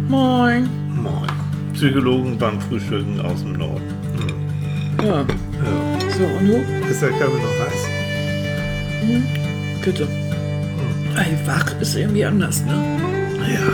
Moin. Moin. Psychologen beim Frühstücken aus dem Norden. Ja. Ja. So, und du? Ist der Kaffee noch heiß? Bitte. Ey, wach ist irgendwie anders, ne? Ja.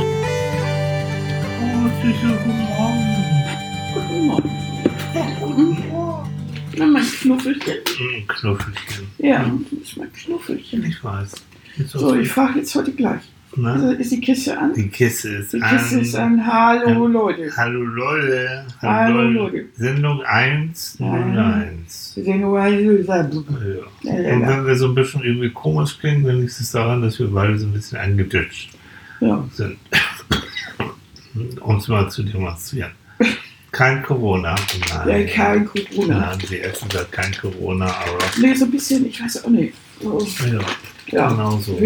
Oh, sicher, guten Morgen. Guten Morgen. Guten Morgen. Na, mein Knuffelchen. Knuffelchen. Ja, das ist mein Knuffelchen. Ich weiß. So, ich frage jetzt heute gleich. Also, ist die Kiste an? Die Kiste ist Die Kiste ist an. Hallo, Leute. Hallo Leute. Hallo, Leute. Sendung 101. Sendung 101. Ja. Und wenn wir so ein bisschen irgendwie komisch klingen, dann liegt es daran, dass wir beide so ein bisschen angeditscht sind. Uns mal zu demonstrieren. Kein Corona. Nein. Ja, kein Corona. Nein, die Eltern sagt kein Corona, aber... Nee, so ein bisschen, ich weiß auch nicht. So, ja, genau so.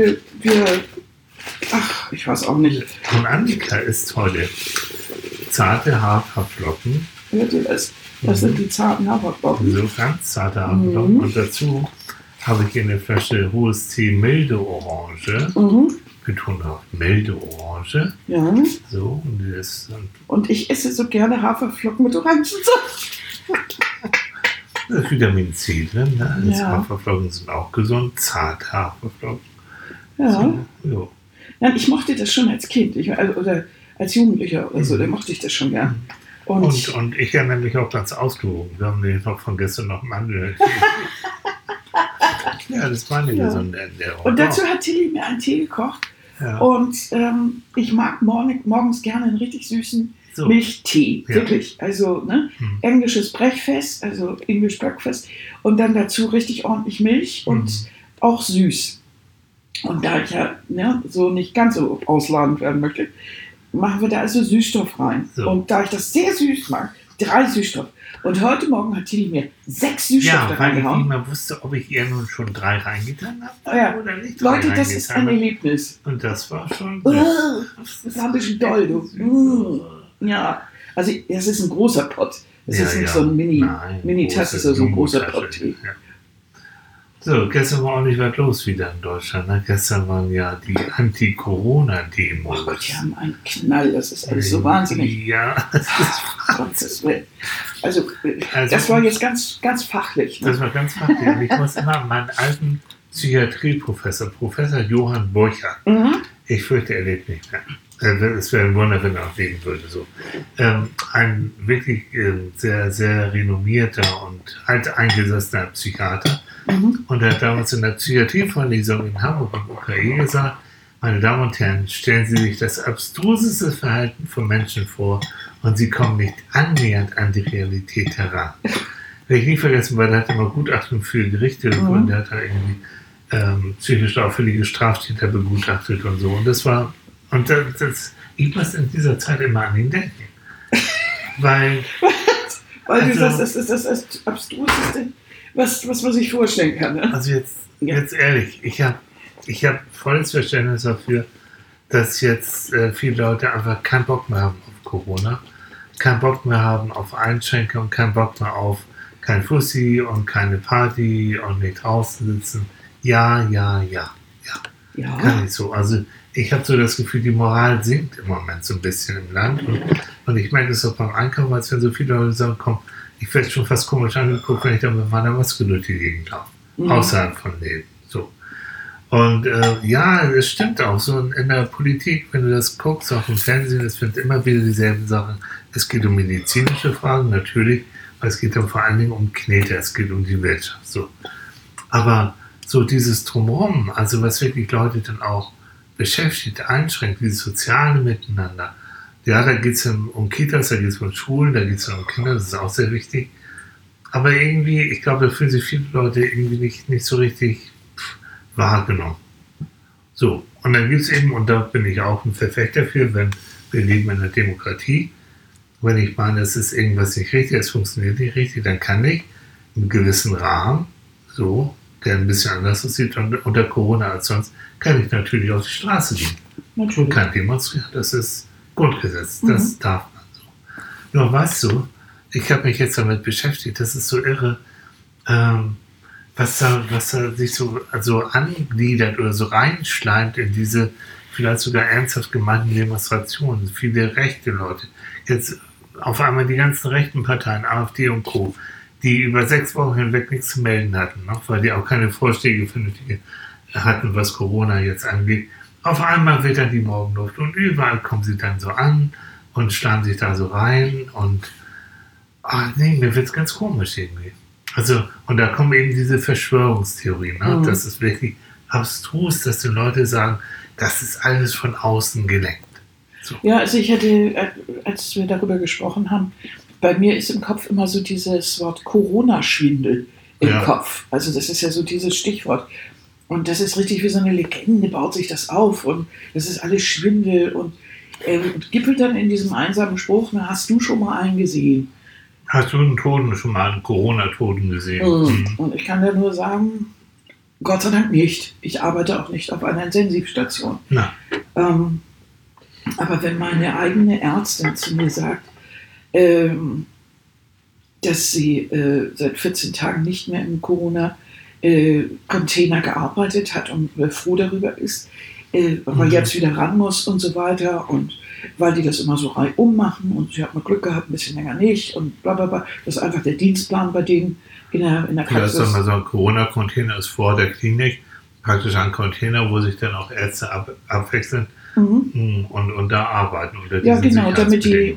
Ach, ich weiß auch nicht. Und Annika isst heute zarte Haferflocken. Ja, das sind die zarten Haferflocken. So ganz zarte Haferflocken. Und dazu habe ich eine Flasche hohes Tee milde Orange. Betont auf milde Orange. Ja. So, und ich esse so gerne Haferflocken mit Orangensaft. Da ist Vitamin C drin. Ne? Ja. Haferflocken sind auch gesund. Zarte Haferflocken. Ja. So, Nein, ich mochte das schon als Kind. Oder als Jugendlicher oder so, da mochte ich das schon gern. Und ich erinnere mich auch ganz ausgewogen. Wir haben den noch von gestern noch Mandeln. Ja, das war eine gesunde Ernährung. Und dazu hat Tilly mir einen Tee gekocht. Ja. Und ich mag morgens gerne einen richtig süßen Milchtee. Ja. Wirklich. Also englisches Breakfast, also English Breakfast. Und dann dazu richtig ordentlich Milch und auch süß. Und da ich ja so nicht ganz so ausladend werden möchte, machen wir da also Süßstoff rein. So. Und da ich das sehr süß mag, 3 Süßstoff. Und heute Morgen hat Tilly mir 6 Süßstoffe da reingehauen. Ja, weil ich immer wusste, ob ich ihr nun schon 3 reingetan habe oder nicht. Leute, das ist ein Erlebnis. Und das war schon... das war ein bisschen doll, du. Ja, also es ist ein großer Pott. Es ist nicht so ein Mini-Tasse, so ein großer Pott. Ja. So, gestern war auch nicht was los wieder in Deutschland. Ne? Gestern waren ja die Anti-Corona-Demos. Oh Gott, die haben einen Knall. Das ist alles so wahnsinnig. Ja, das ist Gottes Willen. Also, das war jetzt ganz, ganz fachlich. Ne? Das war ganz fachlich. Und ich muss immer meinen alten Psychiatrieprofessor, Professor Johann Burchard, ich fürchte, er lebt nicht mehr. Es wäre ein Wunder, wenn er auch leben würde. So. Ein wirklich sehr, sehr renommierter und alteingesessener Psychiater. Und er hat damals in der Psychiatrievorlesung in Hamburg im UKE gesagt, meine Damen und Herren, stellen Sie sich das abstruseste Verhalten von Menschen vor und Sie kommen nicht annähernd an die Realität heran. Werde ich nie vergessen, weil er hat immer Gutachten für Gerichte und der hat da irgendwie psychisch auffällige Straftäter begutachtet und so. Und das war, ich muss in dieser Zeit immer an ihn denken. Weil du sagst, das ist das abstruseste, was man sich vorstellen kann. Ne? Also jetzt ehrlich, ich hab volles Verständnis dafür, dass jetzt viele Leute einfach keinen Bock mehr haben auf Corona, keinen Bock mehr haben auf Einschränkungen, keinen Bock mehr auf kein Fussi und keine Party und nicht draußen sitzen. Ja. Kann ich so. Also ich habe so das Gefühl, die Moral sinkt im Moment so ein bisschen im Land und ich merke es auch beim Einkaufen, als wenn so viele Leute sagen, komm, ich werde schon fast komisch angeguckt, wenn ich dann mit meiner Maske durch die Gegend laufe. Außerhalb von denen. So. Und es stimmt auch. So in der Politik, wenn du das guckst, auch im Fernsehen, es sind immer wieder dieselben Sachen. Es geht um medizinische Fragen, natürlich, aber es geht dann vor allen Dingen um Knete, es geht um die Wirtschaft. So. Aber so dieses Drumherum, also was wirklich Leute dann auch beschäftigt, einschränkt, dieses soziale Miteinander. Ja, da geht es um Kitas, da geht es um Schulen, da geht es um Kinder, das ist auch sehr wichtig. Aber irgendwie, ich glaube, da fühlen sich viele Leute irgendwie nicht so richtig wahrgenommen. So, und dann gibt es eben, und da bin ich auch ein Verfechter für, wenn wir leben in einer Demokratie, wenn ich meine, es ist irgendwas nicht richtig, es funktioniert nicht richtig, dann kann ich im gewissen Rahmen, so, der ein bisschen anders aussieht unter Corona als sonst, kann ich natürlich auf die Straße gehen. Und kann demonstrieren. Das ist Grundgesetz, das darf man so. Nur weißt du, ich habe mich jetzt damit beschäftigt, das ist so irre, was da sich so angliedert oder so reinschleimt in diese vielleicht sogar ernsthaft gemeinten Demonstrationen, viele rechte Leute. Jetzt auf einmal die ganzen rechten Parteien, AfD und Co., die über 6 Wochen hinweg nichts zu melden hatten, noch, weil die auch keine Vorschläge vernünftige hatten, was Corona jetzt angeht. Auf einmal wird dann die Morgenluft und überall kommen sie dann so an und schlagen sich da so rein und mir wird es ganz komisch irgendwie. Also, und da kommen eben diese Verschwörungstheorien. Ne? Das ist wirklich abstrus, dass die Leute sagen, das ist alles von außen gelenkt. So. Ja, also ich hatte, als wir darüber gesprochen haben, bei mir ist im Kopf immer so dieses Wort Corona-Schwindel im Kopf. Also das ist ja so dieses Stichwort. Und das ist richtig wie so eine Legende, baut sich das auf und das ist alles Schwindel und gipfelt dann in diesem einsamen Spruch, na, hast du schon mal einen gesehen? Hast du schon mal einen Corona-Toten gesehen? Und ich kann da nur sagen, Gott sei Dank nicht. Ich arbeite auch nicht auf einer Intensivstation. Aber wenn meine eigene Ärztin zu mir sagt, dass sie seit 14 Tagen nicht mehr im Corona-Container gearbeitet hat und froh darüber ist, weil jetzt wieder ran muss und so weiter und weil die das immer so reihum machen und sie hat mal Glück gehabt, ein bisschen länger nicht und bla bla bla. Das ist einfach der Dienstplan bei denen in der Praxis. Das ist mal so ein Corona-Container ist vor der Klinik, praktisch ein Container, wo sich dann auch Ärzte abwechseln. Und da arbeiten unter ja, genau, damit die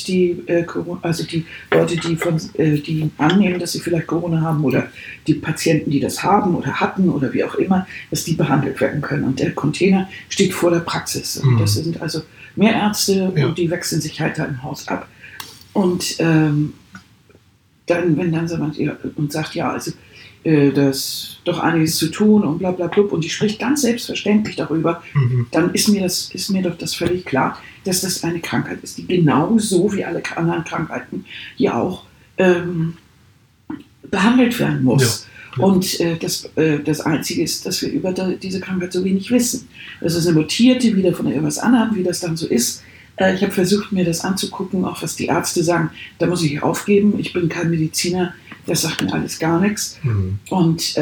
Leute, die annehmen, dass sie vielleicht Corona haben oder die Patienten, die das haben oder hatten oder wie auch immer, dass die behandelt werden können. Und der Container steht vor der Praxis. Und das sind also mehr Ärzte und die wechseln sich halt da im Haus ab. Und dann, wenn dann jemand und sagt, ja, also das ist doch einiges zu tun und bla bla bla und die spricht ganz selbstverständlich darüber, dann ist mir doch das völlig klar, dass das eine Krankheit ist, die genauso wie alle anderen Krankheiten hier auch behandelt werden muss. Ja. Und das Einzige ist, dass wir über diese Krankheit so wenig wissen. Das ist eine mutierte, wieder von irgendwas anderem, wie das dann so ist. Ich habe versucht, mir das anzugucken, auch was die Ärzte sagen. Da muss ich aufgeben. Ich bin kein Mediziner. Das sagt mir alles gar nichts. Und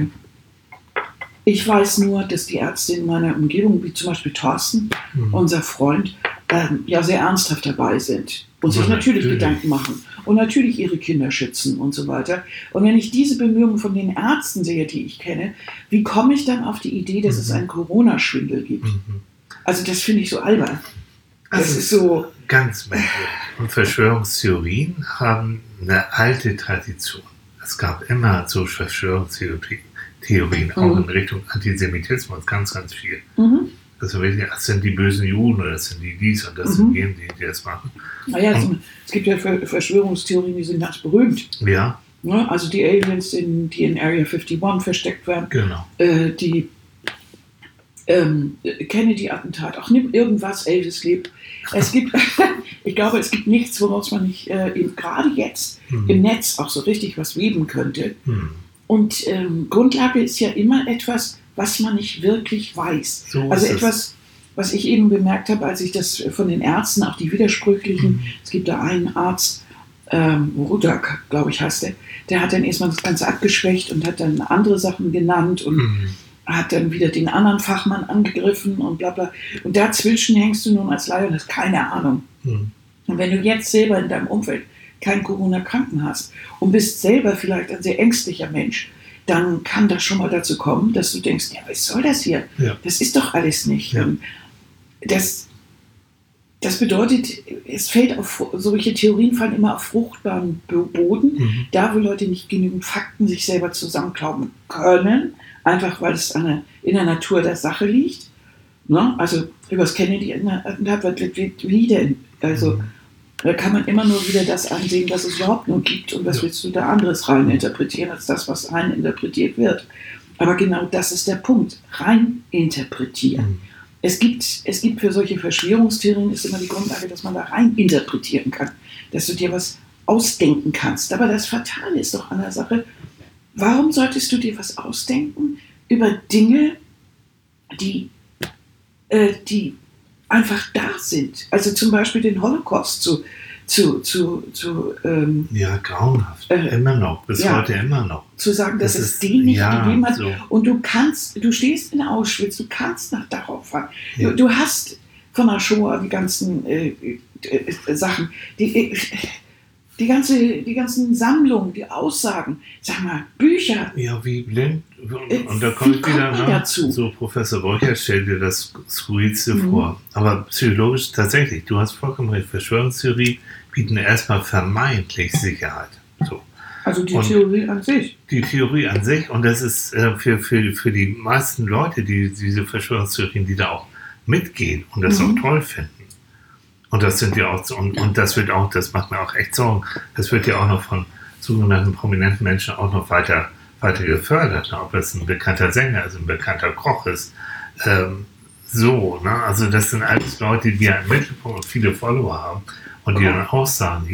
ich weiß nur, dass die Ärzte in meiner Umgebung, wie zum Beispiel Thorsten, unser Freund, ja sehr ernsthaft dabei sind und sich natürlich Gedanken machen und natürlich ihre Kinder schützen und so weiter. Und wenn ich diese Bemühungen von den Ärzten sehe, die ich kenne, wie komme ich dann auf die Idee, dass es einen Corona-Schwindel gibt? Also das finde ich so albern. Das ist so ganz merkwürdig. Und Verschwörungstheorien haben eine alte Tradition. Es gab immer so Verschwörungstheorien, auch in Richtung Antisemitismus, ganz, ganz viel. Also das sind die bösen Juden oder das sind die dies und das sind jene, die das machen. Naja, es gibt ja Verschwörungstheorien, die sind ganz berühmt. Ja. Also die Aliens, die in Area 51 versteckt werden. Genau. Die Kennedy-Attentat, auch nimm irgendwas, Elvis lebt. Ich glaube, es gibt nichts, woraus man nicht gerade jetzt im Netz auch so richtig was weben könnte. Und Grundlage ist ja immer etwas, was man nicht wirklich weiß. So also etwas, was ich eben bemerkt habe, als ich das von den Ärzten, auch die widersprüchlichen, es gibt da einen Arzt, Rudak, glaube ich, heißt der hat dann erstmal das Ganze abgeschwächt und hat dann andere Sachen genannt und hat dann wieder den anderen Fachmann angegriffen und bla bla. Und dazwischen hängst du nun als Laie und hast keine Ahnung. Und wenn du jetzt selber in deinem Umfeld keinen Corona-Kranken hast und bist selber vielleicht ein sehr ängstlicher Mensch, dann kann das schon mal dazu kommen, dass du denkst, ja, was soll das hier? Ja. Das ist doch alles nicht. Ja. Das bedeutet, es fällt auf, solche Theorien fallen immer auf fruchtbaren Boden, da wo Leute nicht genügend Fakten sich selber zusammenklauben können, einfach weil es in der Natur der Sache liegt. Ne? Also über das Kennedy-Attentat wie denn? Also da kann man immer nur wieder das ansehen, was es überhaupt nur gibt und was willst du da anderes reininterpretieren, als das, was reininterpretiert wird. Aber genau das ist der Punkt, reininterpretieren. Es gibt für solche Verschwörungstheorien ist immer die Grundlage, dass man da reininterpretieren kann, dass du dir was ausdenken kannst. Aber das Fatale ist doch an der Sache, warum solltest du dir was ausdenken über Dinge, die einfach da sind? Also zum Beispiel den Holocaust zu ja, grauenhaft. Immer noch, bis heute immer noch. Zu sagen, dass es den nicht gegeben hat. So. Und du stehst in Auschwitz, du kannst nach Dachau fahren. Ja. Du hast von der Shoah die ganzen Sachen, die ganzen Sammlungen, die Aussagen, sag mal, Bücher. Ja, wie blind. Und da kommt wieder dazu. So Professor Borcher stellt dir das Skurrilste vor. Aber psychologisch tatsächlich, du hast vollkommen recht, Verschwörungstheorie bieten erstmal vermeintlich Sicherheit. So. Also die Theorie an sich. Die Theorie an sich. Und das ist für die meisten Leute, die diese Verschwörungstheorien, die da auch mitgehen und das auch toll finden. Und das sind ja auch, und das wird auch, das macht mir auch echt Sorgen, das wird ja auch noch von sogenannten prominenten Menschen auch noch weiter gefördert. Ob das ein bekannter Sänger ist, ein bekannter Koch ist. Also das sind alles Leute, die ja im Mittelpunkt viele Follower haben und die dann auch sagen,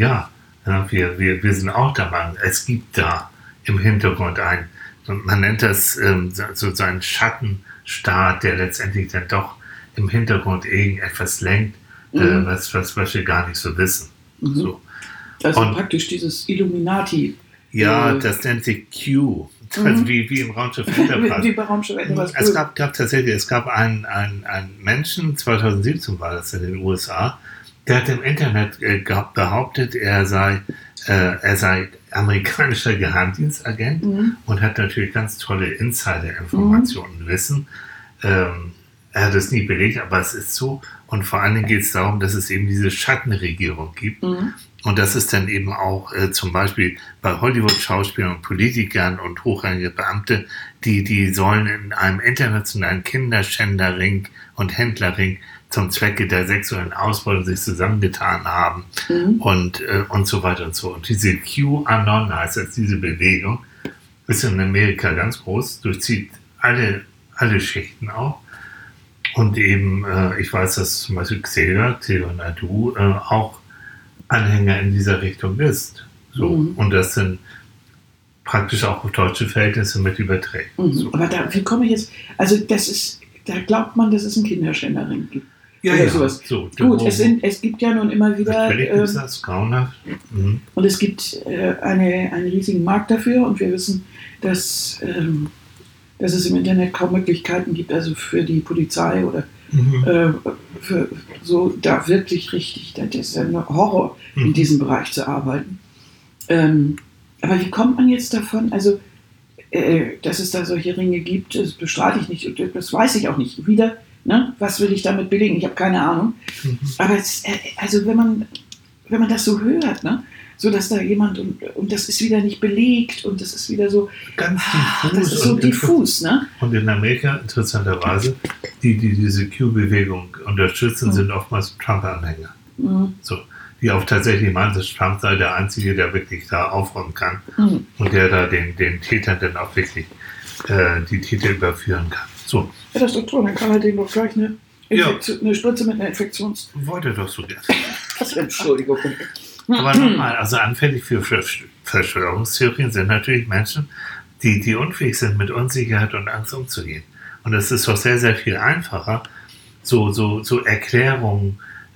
wir sind auch der Meinung, es gibt da im Hintergrund man nennt das so einen Schattenstaat, der letztendlich dann doch im Hintergrund irgendetwas lenkt, was wir gar nicht so wissen. So. Also praktisch dieses Illuminati. Ja, das nennt sich Q. Also wie im Raumschiff Enterprise. Wie bei Raumschiff Enterprise. Es gab einen Menschen, 2017 war das in den USA, der hat im Internet behauptet, er sei amerikanischer Geheimdienstagent und hat natürlich ganz tolle Insider-Informationen, Wissen. Er hat es nie belegt, aber es ist so. Und vor allen Dingen geht es darum, dass es eben diese Schattenregierung gibt. Und das ist dann eben auch zum Beispiel bei Hollywood-Schauspielern und Politikern und hochrangige Beamte, die sollen in einem internationalen Kinderschänderring und Händlerring zum Zwecke der sexuellen Ausbeutung sich zusammengetan haben und so weiter und so. Und diese QAnon heißt jetzt diese Bewegung, ist in Amerika ganz groß, durchzieht alle Schichten auch. Und eben, ich weiß, dass zum Beispiel Xavier Naidu auch Anhänger in dieser Richtung ist. So. Und das sind praktisch auch auf deutsche Verhältnisse mit überträgt. So. Aber wie komme ich jetzt, also da glaubt man, dass es einen Kinderschänderring gibt. Ja, sowas. So, gut, es gibt ja nun immer wieder... Natürlich ist das grauenhaft. Und es gibt einen riesigen Markt dafür und wir wissen, dass es im Internet kaum Möglichkeiten gibt, also für die Polizei oder für so da wirklich richtig, das ist ja ein Horror, in diesem Bereich zu arbeiten. Aber wie kommt man jetzt davon, also dass es da solche Ringe gibt, das bestreite ich nicht, das weiß ich auch nicht. Wieder, ne? Was will ich damit belegen? Ich habe keine Ahnung. Aber also wenn man das so hört, ne? So dass da jemand und das ist wieder nicht belegt und das ist wieder so ganz diffus. Das ist so diffus, ne? Und in Amerika, interessanterweise, die diese Q-Bewegung unterstützen, sind oftmals Trump-Anhänger. So, die auch tatsächlich meinen, dass Trump sei der Einzige, der wirklich da aufräumen kann und der da den Tätern dann auch wirklich die Täter überführen kann. So. Ja, das ist doch toll, dann kann er dem doch gleich eine Spritze mit einer Infektions... Wollte doch so gerne. Entschuldigung. Aber nochmal, also anfällig für Verschwörungstheorien sind natürlich Menschen, die unfähig sind, mit Unsicherheit und Angst umzugehen. Und es ist doch sehr, sehr viel einfacher, so Erklärungen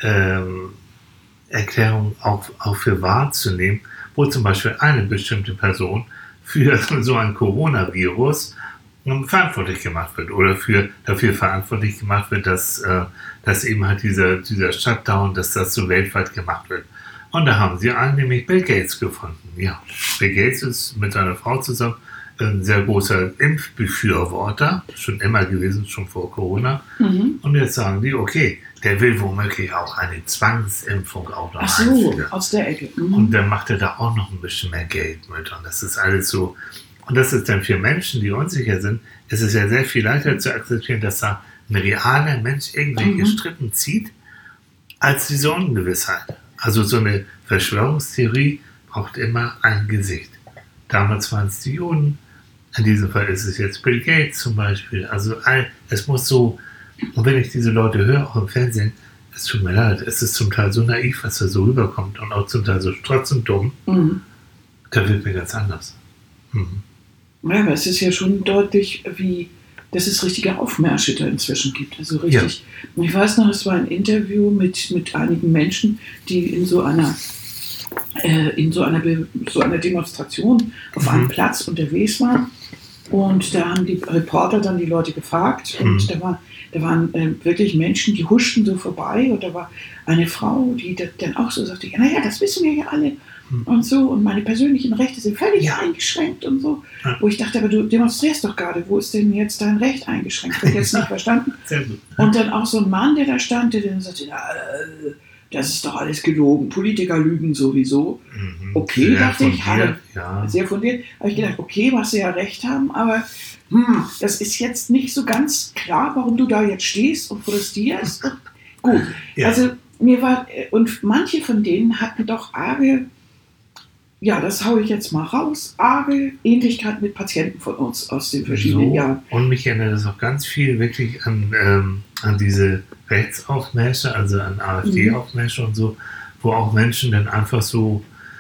auch für wahrzunehmen, wo zum Beispiel eine bestimmte Person für so ein Coronavirus verantwortlich gemacht wird oder dafür verantwortlich gemacht wird, dass eben halt dieser Shutdown, dass das so weltweit gemacht wird. Und da haben sie einen, nämlich Bill Gates, gefunden. Ja, Bill Gates ist mit seiner Frau zusammen ein sehr großer Impfbefürworter, schon immer gewesen, schon vor Corona. Und jetzt sagen die, okay, der will womöglich auch eine Zwangsimpfung auch noch einführen. Aus der Ecke. Und dann macht er da auch noch ein bisschen mehr Geld mit. Und das ist alles so. Und das ist dann für Menschen, die unsicher sind, ist es ja sehr viel leichter zu akzeptieren, dass da ein realer Mensch irgendwelche Strippen zieht, als diese Ungewissheit. Also so eine Verschwörungstheorie braucht immer ein Gesicht. Damals waren es die Juden, in diesem Fall ist es jetzt Bill Gates zum Beispiel. Also es muss so, und wenn ich diese Leute höre, auch im Fernsehen, es tut mir leid, es ist zum Teil so naiv, was da so rüberkommt und auch zum Teil so trotzdem dumm, da wird mir ganz anders. Ja, aber es ist ja schon deutlich, dass es richtige Aufmärsche da inzwischen gibt. Also richtig. Ja. Ich weiß noch, es war ein Interview mit einigen Menschen, die in so einer in so einer Demonstration auf einem Platz unterwegs war. Und da haben die Reporter dann die Leute gefragt. Und da waren wirklich Menschen, die huschten so vorbei. Und da war eine Frau, die dann auch so sagte, naja, das wissen wir ja alle. Und so. Und meine persönlichen Rechte sind völlig eingeschränkt und so. Wo ich dachte, aber du demonstrierst doch gerade. Wo ist denn jetzt dein Recht eingeschränkt? Habe ich jetzt nicht verstanden. Sehr gut. Und dann auch so ein Mann, der da stand, der dann sagte, das ist doch alles gelogen. Politiker lügen sowieso. Okay, sehr dachte ich, sehr fundiert. Habe ich gedacht, okay, was sie ja recht haben, aber das ist jetzt nicht so ganz klar, warum du da jetzt stehst und protestierst. Gut, also und manche von denen hatten doch arge, das haue ich jetzt mal raus, arge Ähnlichkeit mit Patienten von uns aus den verschiedenen Jahren. Und mich erinnert das auch ganz viel wirklich an diese Rechtsaufmärsche, also an AfD-Aufmärsche und so, wo auch Menschen dann einfach so,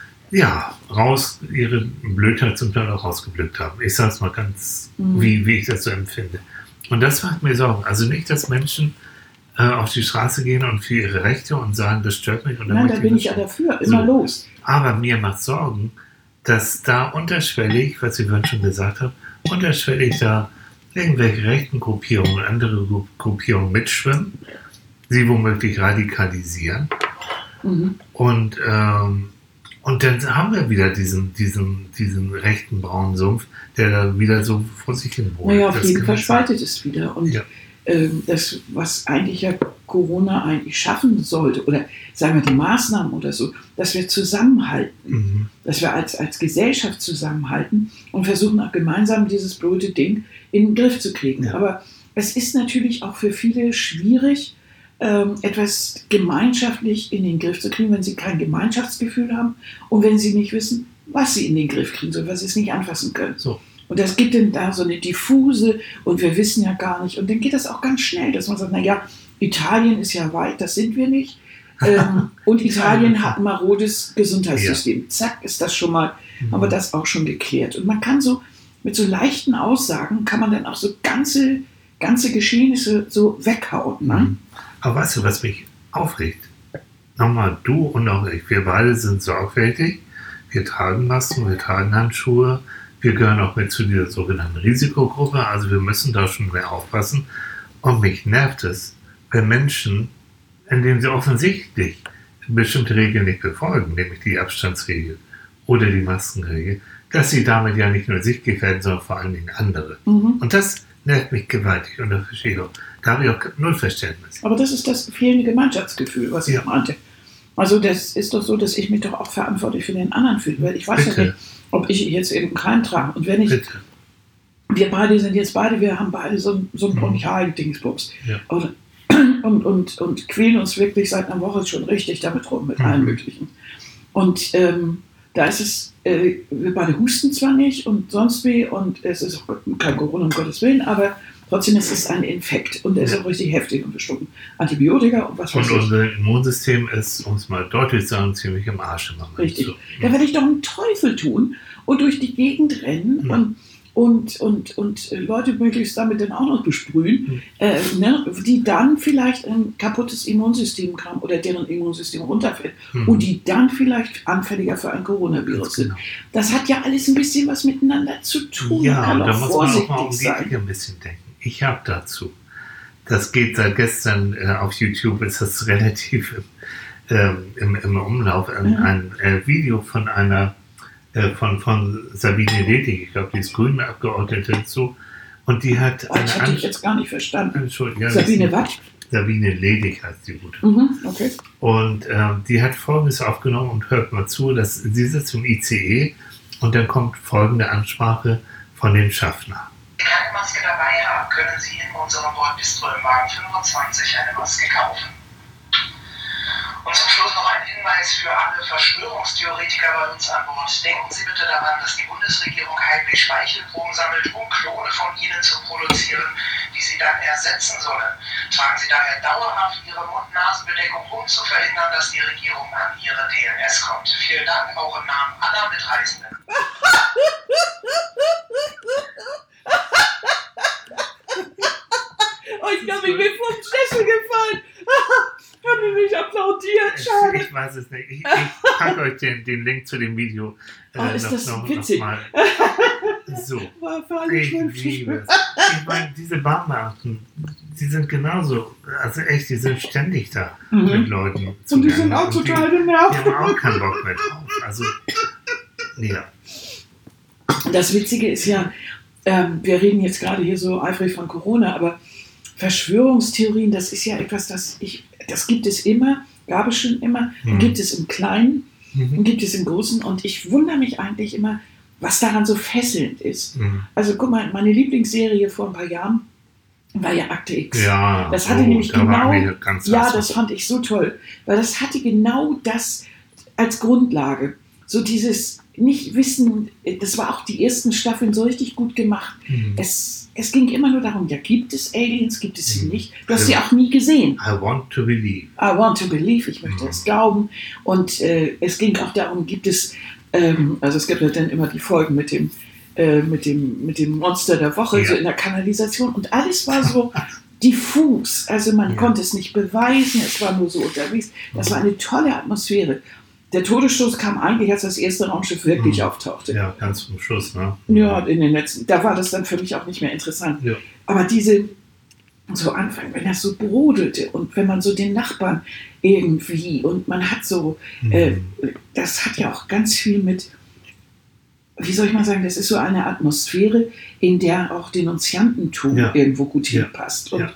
ihre Blödheit zum Teil auch rausgeblückt haben. Ich sage es mal ganz, wie ich das so empfinde. Und das macht mir Sorgen. Also nicht, dass Menschen auf die Straße gehen und für ihre Rechte und sagen, das stört mich. Und nein, da bin ich ja dafür, immer los. Aber mir macht Sorgen, dass da unterschwellig, was ich vorhin schon gesagt habe, unterschwellig da irgendwelche rechten Gruppierungen, andere Gruppierungen mitschwimmen, sie womöglich radikalisieren. Und dann haben wir wieder diesen rechten braunen Sumpf, der da wieder so vor sich hin wohnt. Naja, auf jeden Fall spaltet es wieder. Und das, was eigentlich ja Corona eigentlich schaffen sollte, oder sagen wir die Maßnahmen oder so, dass wir zusammenhalten, dass wir als Gesellschaft zusammenhalten und versuchen auch gemeinsam dieses blöde Ding in den Griff zu kriegen. Ja. Aber es ist natürlich auch für viele schwierig, etwas gemeinschaftlich in den Griff zu kriegen, wenn sie kein Gemeinschaftsgefühl haben und wenn sie nicht wissen, was sie in den Griff kriegen sollen, weil sie es nicht anfassen können. So. Und das gibt dann da so eine diffuse und wir wissen ja gar nicht. Und dann geht das auch ganz schnell, dass man sagt, naja, Italien ist ja weit, das sind wir nicht. Und Italien hat ein marodes Gesundheitssystem. Ja. Zack, ist das schon mal, haben wir das auch schon geklärt. Und man kann so, mit so leichten Aussagen, kann man dann auch so ganze Geschehnisse so weghauen. Ne? Aber weißt du, was mich aufregt? Nochmal, du und auch ich, wir beide sind sorgfältig. Wir tragen Masken, wir tragen Handschuhe. Wir gehören auch mit zu dieser sogenannten Risikogruppe. Also wir müssen da schon mehr aufpassen. Und mich nervt es, wenn Menschen, indem sie offensichtlich bestimmte Regeln nicht befolgen, nämlich die Abstandsregel oder die Maskenregel, dass sie damit ja nicht nur sich gefährden, sondern vor allen Dingen andere. Und das nervt mich gewaltig und das verstehe ich auch. Da habe ich auch null Verständnis. Aber das ist das fehlende Gemeinschaftsgefühl, was ich meinte. Also das ist doch so, dass ich mich doch auch verantwortlich für den anderen fühle, weil ich weiß ja nicht, ob ich jetzt eben keinen trage. Und wenn ich, wir haben beide so ein Bronchial-Dingsbums. Ja. Und quälen uns wirklich seit einer Woche schon richtig damit rum, mit allen möglichen. Und da ist es, wir beide husten zwar nicht und sonst wie, und es ist auch kein Corona, um Gottes Willen, aber trotzdem ist es ein Infekt und der ist auch richtig heftig und bestimmt Antibiotika und was weiß ich. Und unser Immunsystem ist, um es mal deutlich zu sagen, ziemlich im Arsch im Moment. Richtig. So. Da werde ich doch einen Teufel tun und durch die Gegend rennen und Leute möglichst damit dann auch noch besprühen, die dann vielleicht ein kaputtes Immunsystem haben oder deren Immunsystem runterfällt und die dann vielleicht anfälliger für ein Coronavirus sind. Das hat ja alles ein bisschen was miteinander zu tun. Ja, und da muss man auch mal um die Ecke ein bisschen denken. Ich habe dazu, das geht seit gestern auf YouTube, ist das relativ im Umlauf, ein Video von einer von Sabine Ledig, ich glaube, die ist grüne Abgeordnete dazu. Und die hat. Das hatte ich jetzt gar nicht verstanden. Entschuldigung. Sabine was? Sabine Ledig heißt die gute. Okay. Und die hat Folgendes aufgenommen und hört mal zu, dass sie sitzt im ICE und dann kommt folgende Ansprache von dem Schaffner. Wenn Sie keine Maske dabei haben, können Sie in unserem Bordbistro im Wagen 25 eine Maske kaufen. Und zum Schluss noch ein Hinweis für alle Verschwörungstheoretiker bei uns an Bord. Denken Sie bitte daran, dass die Bundesregierung heimlich Speichelproben sammelt, um Klone von Ihnen zu produzieren, die Sie dann ersetzen sollen. Tragen Sie daher dauerhaft Ihre Mund-Nasen-Bedeckung, um zu verhindern, dass die Regierung an Ihre DNS kommt. Vielen Dank, auch im Namen aller Mitreisenden. Oh, ich glaube, ich bin vom Sessel gefallen. Haben die mich auf applaudiert, schade. Ich weiß es nicht. Ich packe euch den Link zu dem Video ist das witzig. noch mal. So. Ich liebe es. Ich meine, diese Bahnbeamten, die sind genauso, also echt, die sind ständig da mit Leuten. Und die sind auch total genervt. Die haben auch keinen Bock mehr drauf. Also, ja. Das Witzige ist ja, wir reden jetzt gerade hier so eifrig von Corona, aber Verschwörungstheorien, das ist ja etwas, das gibt es immer, gab es schon immer, gibt es im Kleinen, gibt es im Großen, und ich wundere mich eigentlich immer, was daran so fesselnd ist. Also guck mal, meine Lieblingsserie vor ein paar Jahren war ja Akte X. Ja, das hatte nämlich genau, das fand ich so toll, weil das hatte genau das als Grundlage. So dieses Nicht-Wissen, das war auch die ersten Staffeln so richtig gut gemacht. Es ging immer nur darum, ja, gibt es Aliens, gibt es sie nicht? Du hast sie auch nie gesehen. I want to believe. I want to believe, ich möchte es glauben. Und es ging auch darum, gibt es, also es gibt ja dann immer die Folgen mit dem Monster der Woche, so in der Kanalisation, und alles war so diffus. Also man konnte es nicht beweisen, es war nur so unterwegs. Das war eine tolle Atmosphäre. Der Todesstoß kam eigentlich, als das erste Raumschiff wirklich auftauchte. Ja, ganz zum Schluss, ne? Ja, in den letzten. Da war das dann für mich auch nicht mehr interessant. Ja. Aber diese, so Anfang, wenn das so brodelte und wenn man so den Nachbarn irgendwie, und man hat so, das hat ja auch ganz viel mit, wie soll ich mal sagen, das ist so eine Atmosphäre, in der auch Denunziantentum irgendwo gut hinpasst. Und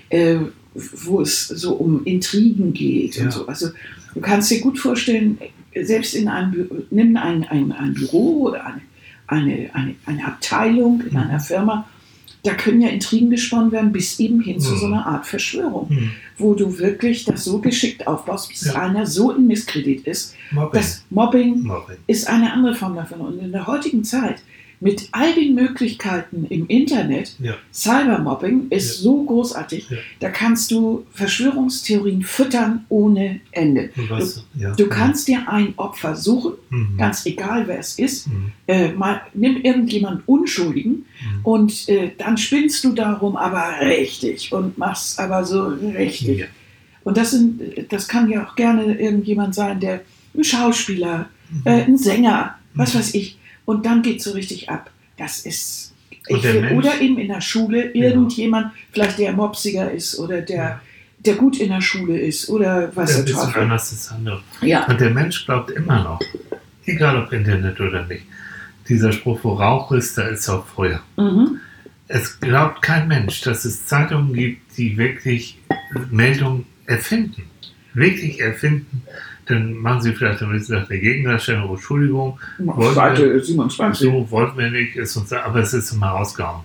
wo es so um Intrigen geht und so. Also du kannst dir gut vorstellen, selbst nimm ein Büro oder eine Abteilung in einer Firma, da können ja Intrigen gesponnen werden, bis eben hin zu so einer Art Verschwörung, wo du wirklich das so geschickt aufbaust, bis einer so in Misskredit ist. Das Mobbing ist eine andere Form davon. Und in der heutigen Zeit, mit all den Möglichkeiten im Internet, Cybermobbing ist so großartig, da kannst du Verschwörungstheorien füttern ohne Ende. Du kannst dir ein Opfer suchen, ganz egal wer es ist, nimm irgendjemanden Unschuldigen und dann spinnst du darum aber richtig und machst aber so richtig. Und das kann ja auch gerne irgendjemand sein, ein Schauspieler, ein Sänger, was weiß ich. Und dann geht es so richtig ab. Das ist, oder eben in der Schule irgendjemand, vielleicht der mopsiger ist oder der gut in der Schule ist oder was der Teufel. Und der Mensch glaubt immer noch, egal ob Internet oder nicht, dieser Spruch, wo Rauch ist, da ist auch Feuer. Es glaubt kein Mensch, dass es Zeitungen gibt, die wirklich Meldungen erfinden. Wirklich erfinden. Dann machen sie vielleicht eine Gegendarstellung, Entschuldigung. Seite 27. So wollten wir nicht, aber es ist immer rausgehauen.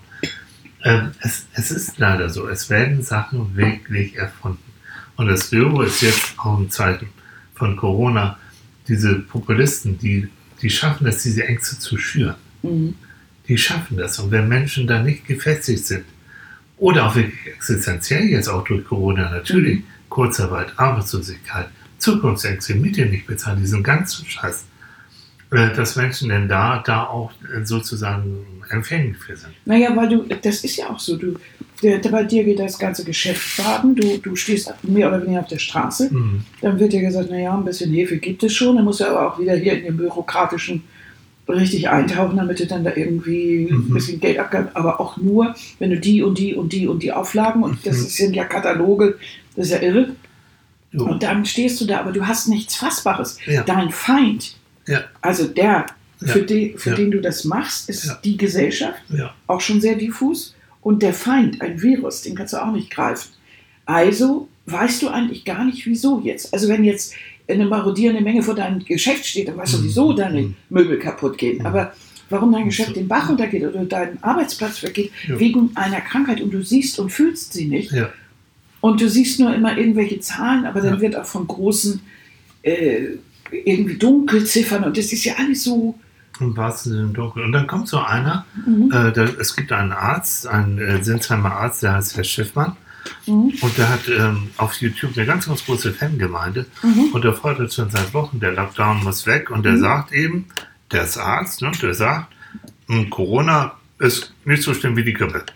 Es ist leider so, es werden Sachen wirklich erfunden. Und das Dürre ist jetzt auch ein Zeichen von Corona. Diese Populisten, die schaffen es, diese Ängste zu schüren. Die schaffen das. Und wenn Menschen da nicht gefestigt sind, oder auch wirklich existenziell jetzt auch durch Corona natürlich, Kurzarbeit, Arbeitslosigkeit, Zukunftsängste, Miete nicht bezahlen, diesen ganzen Scheiß, dass Menschen denn da auch sozusagen empfänglich für sind. Naja, weil das ist ja auch so, bei dir geht das ganze Geschäft baden, du stehst mehr oder weniger auf der Straße, dann wird dir gesagt, naja, ein bisschen Hefe gibt es schon, dann musst du aber auch wieder hier in den bürokratischen richtig eintauchen, damit du dann da irgendwie ein bisschen Geld abgibst, aber auch nur, wenn du die und die und die und die Auflagen, und das sind ja Kataloge, das ist ja irre. Und dann stehst du da, aber du hast nichts Fassbares. Dein Feind, also für den du das machst, ist die Gesellschaft, auch schon sehr diffus. Und der Feind, ein Virus, den kannst du auch nicht greifen. Also weißt du eigentlich gar nicht, wieso jetzt. Also wenn jetzt eine marodierende Menge vor deinem Geschäft steht, dann weißt du, wieso deine Möbel kaputt gehen. Aber warum dein Geschäft den Bach runtergeht oder dein Arbeitsplatz weggeht, wegen einer Krankheit, und du siehst und fühlst sie nicht. Und du siehst nur immer irgendwelche Zahlen, aber dann wird auch von großen irgendwie Dunkelziffern, und das ist ja alles so. Im wahrsten Sinne dunkel. Und dann kommt so einer, es gibt einen Arzt, einen Sinsheimer Arzt, der heißt Herr Schiffmann, und der hat auf YouTube eine ganz, ganz große Fangemeinde, und der fordert schon seit Wochen, der Lockdown muss weg, und der sagt eben, der ist Arzt, ne, der sagt, Corona ist nicht so schlimm wie die Grippe.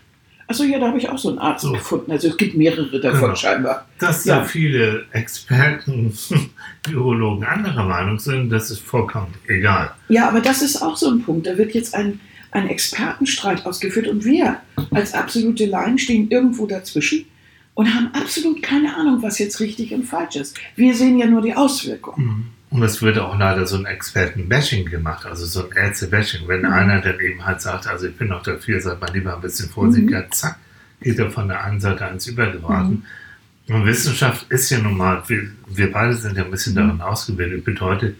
Achso, ja, da habe ich auch so einen Arzt gefunden. Also es gibt mehrere davon scheinbar. Dass da viele Experten, Virologen anderer Meinung sind, das ist vollkommen egal. Ja, aber das ist auch so ein Punkt. Da wird jetzt ein Expertenstreit ausgeführt und wir als absolute Laien stehen irgendwo dazwischen und haben absolut keine Ahnung, was jetzt richtig und falsch ist. Wir sehen ja nur die Auswirkungen. Und es wird auch leider so ein Experten-Bashing gemacht, also so ein Ärzte-Bashing. Wenn einer dann eben halt sagt, also ich bin noch dafür, seid mal lieber ein bisschen vorsichtiger, zack, geht er von der einen Seite ans Übergeraten. Und Wissenschaft ist ja nun mal, wir beide sind ja ein bisschen darin ausgebildet, bedeutet,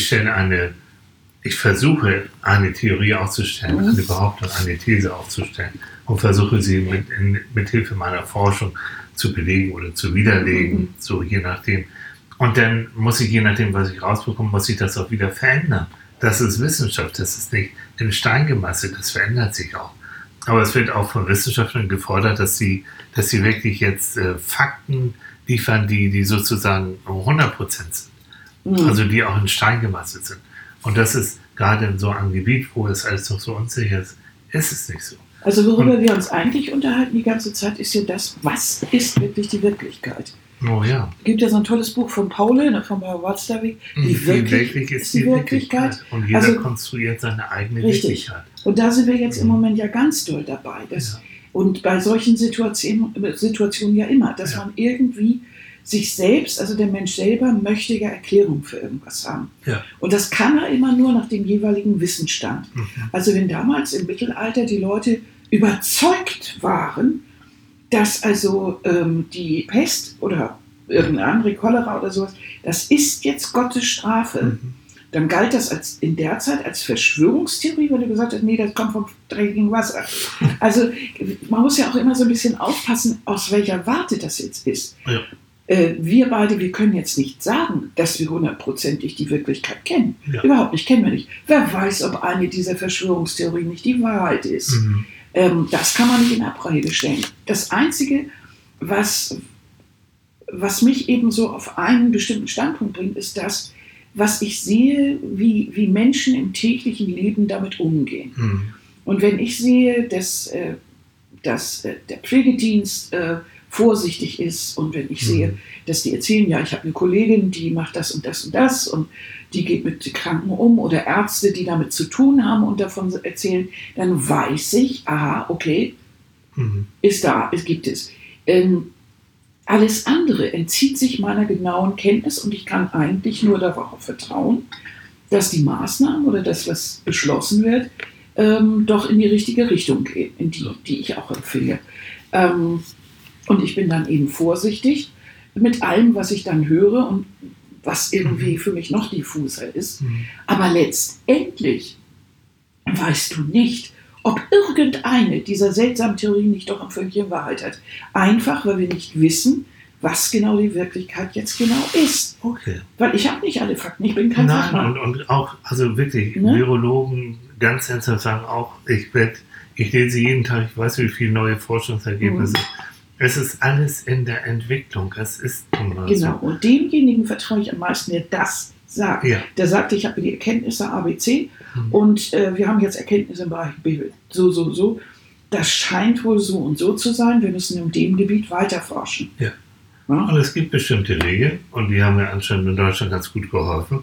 ich versuche eine Theorie aufzustellen, eine Behauptung, eine These aufzustellen und versuche sie mit Hilfe meiner Forschung zu belegen oder zu widerlegen, so je nachdem. Und dann muss ich, je nachdem, was ich rausbekomme, muss ich das auch wieder verändern. Das ist Wissenschaft, das ist nicht in Stein gemeißelt, das verändert sich auch. Aber es wird auch von Wissenschaftlern gefordert, dass sie wirklich jetzt Fakten liefern, die sozusagen 100% sind. Also die auch in Stein gemeißelt sind. Und das ist gerade in so einem Gebiet, wo es alles noch so unsicher ist, ist es nicht so. Also worüber wir uns eigentlich unterhalten die ganze Zeit, ist ja das, was ist wirklich die Wirklichkeit? Oh ja. Es gibt ja so ein tolles Buch von Paul, von Watzlawick, wie wirklich ist die Wirklichkeit. Und jeder konstruiert seine eigene Wirklichkeit. Und da sind wir jetzt im Moment ja ganz doll dabei. Und bei solchen Situationen ja immer, dass man irgendwie sich selbst, also der Mensch selber, möchte ja Erklärung für irgendwas haben. Ja. Und das kann er immer nur nach dem jeweiligen Wissensstand. Also wenn damals im Mittelalter die Leute überzeugt waren, dass also die Pest oder irgendeine andere Cholera oder sowas, das ist jetzt Gottes Strafe, dann galt das in der Zeit als Verschwörungstheorie, weil du gesagt hast, nee, das kommt vom dreckigen Wasser. Also man muss ja auch immer so ein bisschen aufpassen, aus welcher Warte das jetzt ist. Ja. Wir beide, wir können jetzt nicht sagen, dass wir 100%ig die Wirklichkeit kennen. Ja. Überhaupt nicht, kennen wir nicht. Wer weiß, ob eine dieser Verschwörungstheorien nicht die Wahrheit ist. Das kann man nicht in Abrede stellen. Das Einzige, was mich eben so auf einen bestimmten Standpunkt bringt, ist das, was ich sehe, wie Menschen im täglichen Leben damit umgehen. Und wenn ich sehe, dass der Pflegedienst vorsichtig ist und wenn ich sehe, dass die erzählen, ja, ich habe eine Kollegin, die macht das und das und das und die geht mit Kranken um oder Ärzte, die damit zu tun haben und davon erzählen, dann weiß ich, aha, okay, ist da, es gibt es. Alles andere entzieht sich meiner genauen Kenntnis und ich kann eigentlich nur darauf vertrauen, dass die Maßnahmen oder das, was beschlossen wird, doch in die richtige Richtung gehen, in die ich auch empfehle. Und ich bin dann eben vorsichtig mit allem, was ich dann höre und was irgendwie für mich noch diffuser ist. Aber letztendlich weißt du nicht, ob irgendeine dieser seltsamen Theorien nicht doch ein Fünkchen Wahrheit hat. Einfach, weil wir nicht wissen, was genau die Wirklichkeit jetzt genau ist. Okay. Weil ich habe nicht alle Fakten, ich bin kein Fachmann. Und auch, also wirklich, Virologen ganz ernsthaft sagen auch, ich lese jeden Tag, ich weiß wie viele neue Forschungsergebnisse. Es ist alles in der Entwicklung. Es ist genau. So. Und demjenigen vertraue ich am meisten, der das sagt. Ja. Der sagt, ich habe die Erkenntnisse ABC und wir haben jetzt Erkenntnisse im Bereich B. So. Das scheint wohl so und so zu sein. Wir müssen in dem Gebiet weiter forschen. Ja. Und es gibt bestimmte Regeln und die haben mir anscheinend in Deutschland ganz gut geholfen.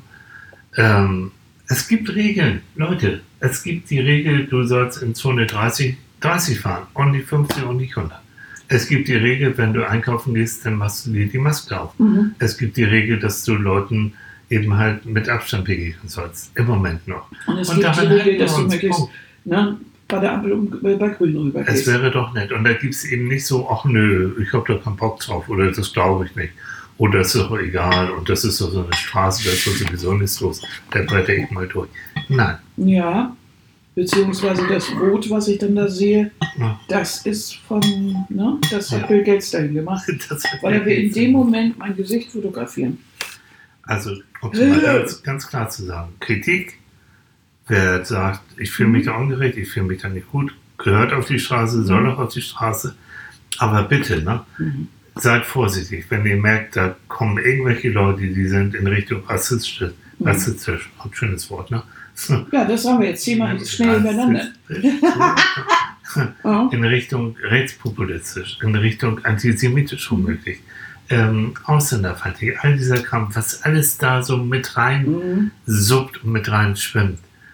Es gibt Regeln, Leute. Es gibt die Regel, du sollst in Zone 30 fahren und nicht 50 und nicht 100. Es gibt die Regel, wenn du einkaufen gehst, dann machst du dir die Maske auf. Es gibt die Regel, dass du Leuten eben halt mit Abstand begegnen sollst. Im Moment noch. Und es gibt die Regel, dass du möglichst bei der Ampel bei Grün rübergehst. Es wäre doch nett. Und da gibt es eben nicht so, ach nö, ich habe da keinen Bock drauf oder das glaube ich nicht. Oder das ist doch egal und das ist doch so eine Straße, da ist doch sowieso nichts los. Da bretter ich mal durch. Nein. Ja. Beziehungsweise das Rot, was ich dann da sehe, das ist das hat Bill Gates dahin gemacht, weil er will in dem Moment mein Gesicht fotografieren. Also, um es mal ganz klar zu sagen, Kritik, wer sagt, ich fühle mich da ungerecht, ich fühle mich da nicht gut, gehört auf die Straße, soll auch auf die Straße, aber bitte, seid vorsichtig, wenn ihr merkt, da kommen irgendwelche Leute, die sind in Richtung rassistisch, ein schönes Wort, ne? Ja, das haben wir jetzt 10 Mal schnell übereinander. in Richtung rechtspopulistisch, in Richtung antisemitisch womöglich, ausländerfeindlich, all dieser Kram, was alles da so mit rein suppt und mit rein schwimmt,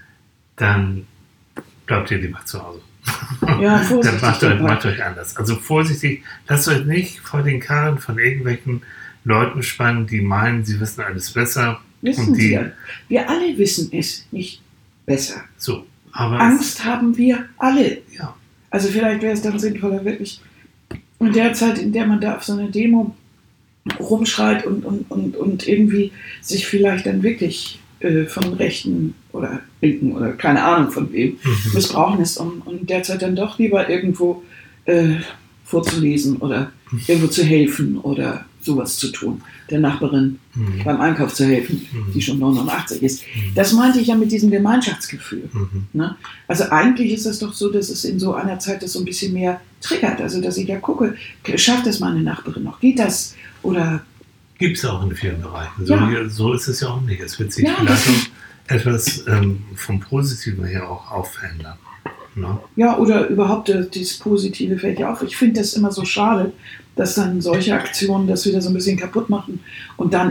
dann bleibt ihr lieber zu Hause. Ja, vorsichtig. Dann macht euch anders. Also vorsichtig, lasst euch nicht vor den Karren von irgendwelchen Leuten spannen, die meinen, sie wissen alles besser. Wissen sie. Wir alle wissen es nicht besser. So, aber Angst haben wir alle. Ja. Also vielleicht wäre es dann sinnvoller, wirklich in der Zeit, in der man da auf so einer Demo rumschreit und irgendwie sich vielleicht dann wirklich von Rechten oder Linken oder keine Ahnung von wem missbrauchen ist, um derzeit dann doch lieber irgendwo vorzulesen oder irgendwo zu helfen oder sowas zu tun, der Nachbarin beim Einkauf zu helfen, die schon 89 ist. Das meinte ich ja mit diesem Gemeinschaftsgefühl. Ne? Also eigentlich ist es doch so, dass es in so einer Zeit das so ein bisschen mehr triggert, also dass ich ja gucke, schafft das meine Nachbarin noch, geht das oder... Gibt es auch in vielen Bereichen. So ist es ja auch nicht. Es wird sich vielleicht auch etwas vom Positiven her auch aufverändern. Ne? Ja, oder überhaupt das Positive fällt ja auf. Ich finde das immer so schade, dass dann solche Aktionen das wieder so ein bisschen kaputt machen und dann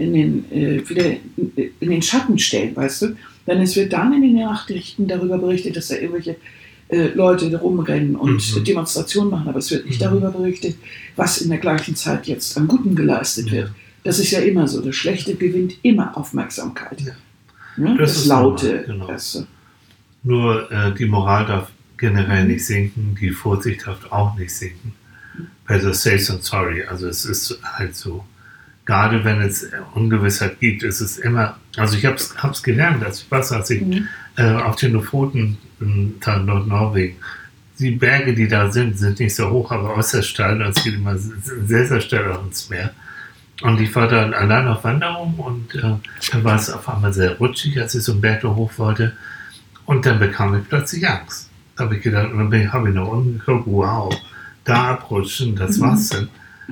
wieder in den Schatten stellen, weißt du? Denn es wird dann in den Nachrichten darüber berichtet, dass da irgendwelche Leute rumrennen und Demonstrationen machen, aber es wird nicht darüber berichtet, was in der gleichen Zeit jetzt am Guten geleistet wird. Das ist ja immer so. Das Schlechte gewinnt immer Aufmerksamkeit. Ja. Ne? Das Laute. Normal, genau. Nur die Moral darf generell nicht sinken, die Vorsicht darf auch nicht sinken. Also say so sorry. Also es ist halt so. Gerade wenn es Ungewissheit gibt, ist es immer, also ich hab's gelernt, als ich auf den Lofoten in Nordnorwegen, die Berge, die da sind nicht so hoch, aber äußerst steil, und es geht immer sehr, sehr steil auch ins Meer. Und ich war dann allein auf Wanderung und dann war es auf einmal sehr rutschig, als ich so einen Berg da hoch wollte. Und dann bekam ich plötzlich Angst. Da habe ich gedacht, und dann habe ich nach unten geguckt, wow, da abrutschen, das war's denn.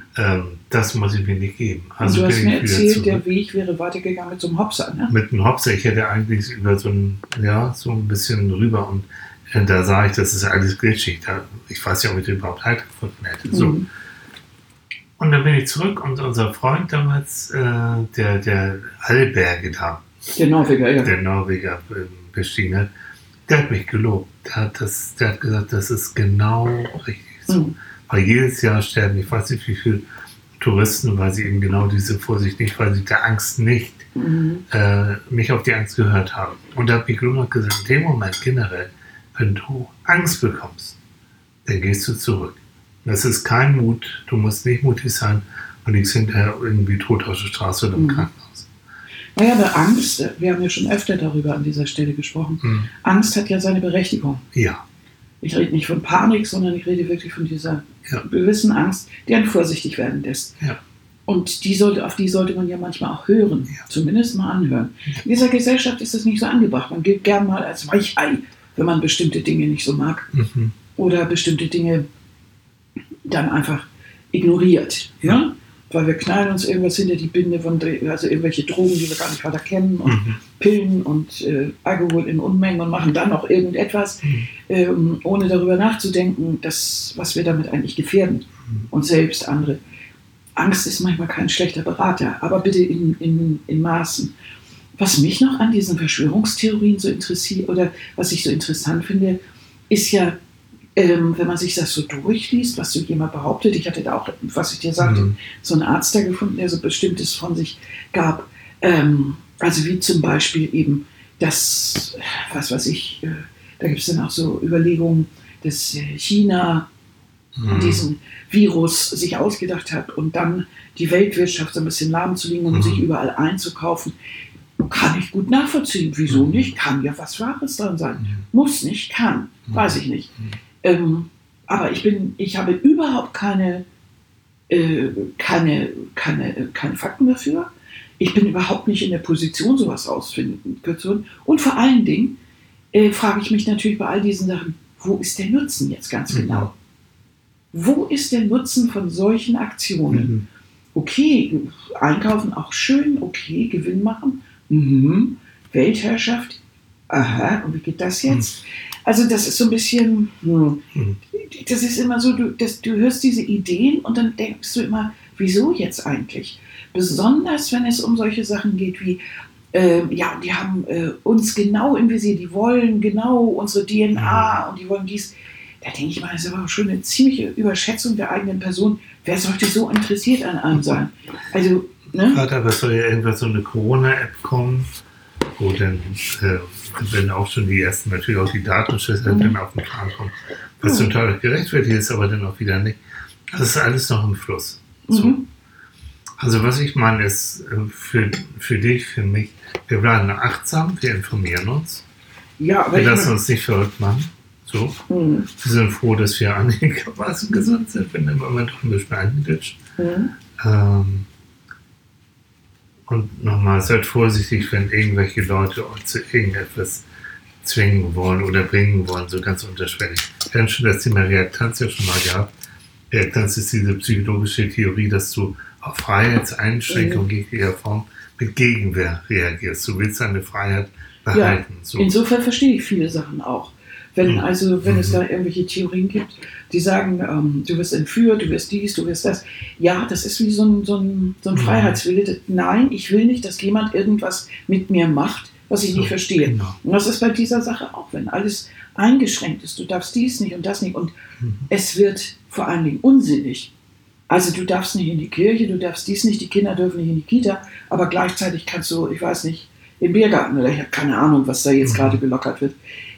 Das muss ich mir nicht geben. Also du hast mir erzählt, der Weg wäre weitergegangen mit so einem Hopser, ne? Mit einem Hopser. Ich hätte eigentlich über so ein bisschen rüber und da sah ich, das ist alles glitschig. Ich weiß ja, ob ich den überhaupt halt gefunden hätte. So. Und dann bin ich zurück und unser Freund damals, der alle Berge da, der Norweger bestiegen hat, der hat mich gelobt. Der hat gesagt, das ist genau richtig so. Weil jedes Jahr sterben, ich weiß nicht wie viele Touristen, weil sie eben genau diese Vorsicht nicht, weil sie der Angst nicht auf die Angst gehört haben. Und da habe ich nur noch gesagt, in dem Moment generell, wenn du Angst bekommst, dann gehst du zurück. Das ist kein Mut, du musst nicht mutig sein und liegst hinterher irgendwie tot auf der Straße oder im Krankenhaus. Naja, aber Angst, wir haben ja schon öfter darüber an dieser Stelle gesprochen, Angst hat ja seine Berechtigung. Ja. Ich rede nicht von Panik, sondern ich rede wirklich von dieser gewissen Angst, die einen vorsichtig werden lässt. Ja. Und auf die sollte man ja manchmal auch hören, zumindest mal anhören. In dieser Gesellschaft ist das nicht so angebracht. Man gilt gern mal als Weichei, wenn man bestimmte Dinge nicht so mag oder bestimmte Dinge dann einfach ignoriert. Ja? Weil wir knallen uns irgendwas hinter die Binde, also irgendwelche Drogen, die wir gar nicht weiter kennen und Pillen und Alkohol in Unmengen und machen dann noch irgendetwas, ohne darüber nachzudenken, was wir damit eigentlich gefährden und selbst andere. Angst ist manchmal kein schlechter Berater, aber bitte in Maßen. Was mich noch an diesen Verschwörungstheorien so interessiert oder was ich so interessant finde, ist ja, wenn man sich das so durchliest, was so jemand behauptet, ich hatte da auch, was ich dir sagte, so einen Arzt da gefunden, der so Bestimmtes von sich gab, also wie zum Beispiel eben das, was weiß ich, da gibt es dann auch so Überlegungen, dass China diesen Virus sich ausgedacht hat und dann die Weltwirtschaft so ein bisschen lahmzulegen, um sich überall einzukaufen. Kann ich gut nachvollziehen. Wieso nicht? Kann ja was Wahres dran sein. Muss nicht, kann. Weiß ich nicht. Aber ich habe überhaupt keine Fakten dafür. Ich bin überhaupt nicht in der Position, sowas rausfinden zu können. Und vor allen Dingen frage ich mich natürlich bei all diesen Sachen, wo ist der Nutzen jetzt ganz genau? Wo ist der Nutzen von solchen Aktionen? Okay, einkaufen auch schön, okay, Gewinn machen, Weltherrschaft, aha, und wie geht das jetzt? Also das ist so ein bisschen, das ist immer so, du hörst diese Ideen und dann denkst du immer, wieso jetzt eigentlich? Besonders, wenn es um solche Sachen geht wie, die haben uns genau im Visier, die wollen genau unsere DNA und die wollen dies. Da denke ich mal, das ist aber schon eine ziemliche Überschätzung der eigenen Person. Wer sollte so interessiert an einem sein? Also, ne? Aber es soll ja irgendwas so eine Corona-App kommen, wo dann wenn auch schon die ersten, natürlich auch die Datenschüsse dann auf den Plan kommen. Was zum Teil gerechtfertigt ist, aber dann auch wieder nicht. Das ist alles noch im Fluss. So. Also was ich meine ist, für dich, für mich, wir bleiben achtsam, wir informieren uns. Ja, aber wir lassen uns nicht verrückt machen. So. Wir sind froh, dass wir einigermaßen gesund sind, wenn man doch ein bisschen eingeditscht. Und nochmal, seid vorsichtig, wenn irgendwelche Leute euch zu irgendetwas zwingen wollen oder bringen wollen, so ganz unterschwellig. Wir haben schon das Thema Reaktanz ja schon mal gehabt. Reaktanz ist diese psychologische Theorie, dass du auf Freiheitseinschränkungen jeglicher Form mit Gegenwehr reagierst. Du willst deine Freiheit behalten. Ja, so. Insofern verstehe ich viele Sachen auch. Wenn es da irgendwelche Theorien gibt, die sagen, du wirst entführt, du wirst dies, du wirst das. Ja, das ist wie so ein Freiheitswille. Nein, ich will nicht, dass jemand irgendwas mit mir macht, was ich nicht verstehe. Genau. Und das ist bei dieser Sache auch, wenn alles eingeschränkt ist. Du darfst dies nicht und das nicht. Und es wird vor allen Dingen unsinnig. Also du darfst nicht in die Kirche, du darfst dies nicht, die Kinder dürfen nicht in die Kita, aber gleichzeitig kannst du, ich weiß nicht, im Biergarten oder ich habe keine Ahnung, was da jetzt gerade gelockert wird.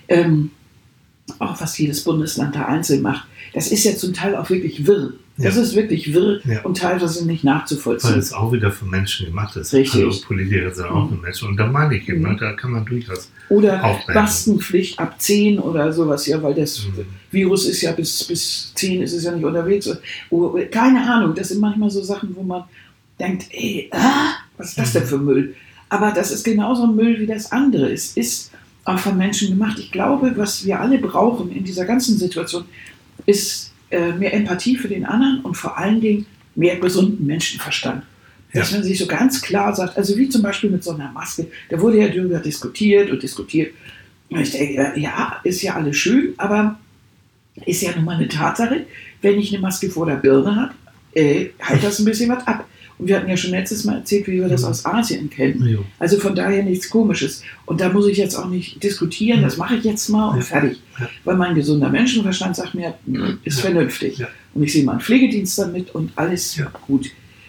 Auch was jedes Bundesland da einzeln macht. Das ist ja zum Teil auch wirklich wirr. Das ist wirklich wirr und teilweise nicht nachzuvollziehen. Weil es auch wieder von Menschen gemacht ist. Richtig. Also Politiker sind auch von Menschen. Und da meine ich eben, da kann man durchaus oder Maskenpflicht ab 10 oder sowas, ja, weil das Virus ist ja bis 10 ist es ja nicht unterwegs. Keine Ahnung, das sind manchmal so Sachen, wo man denkt, was ist das denn für Müll? Aber das ist genauso ein Müll wie das andere. Es ist auch von Menschen gemacht. Ich glaube, was wir alle brauchen in dieser ganzen Situation, ist mehr Empathie für den anderen und vor allen Dingen mehr gesunden Menschenverstand. Dass man sich so ganz klar sagt, also wie zum Beispiel mit so einer Maske, da wurde ja darüber diskutiert. Und ich denke, ja, ist ja alles schön, aber ist ja nun mal eine Tatsache, wenn ich eine Maske vor der Birne habe, halt das ein bisschen was ab. Und wir hatten ja schon letztes Mal erzählt, wie wir das aus Asien kennen. Ja. Also von daher nichts Komisches. Und da muss ich jetzt auch nicht diskutieren, das mache ich jetzt mal und fertig. Ja. Weil mein gesunder Menschenverstand sagt mir, ist vernünftig. Ja. Und ich sehe meinen Pflegedienst damit und alles gut.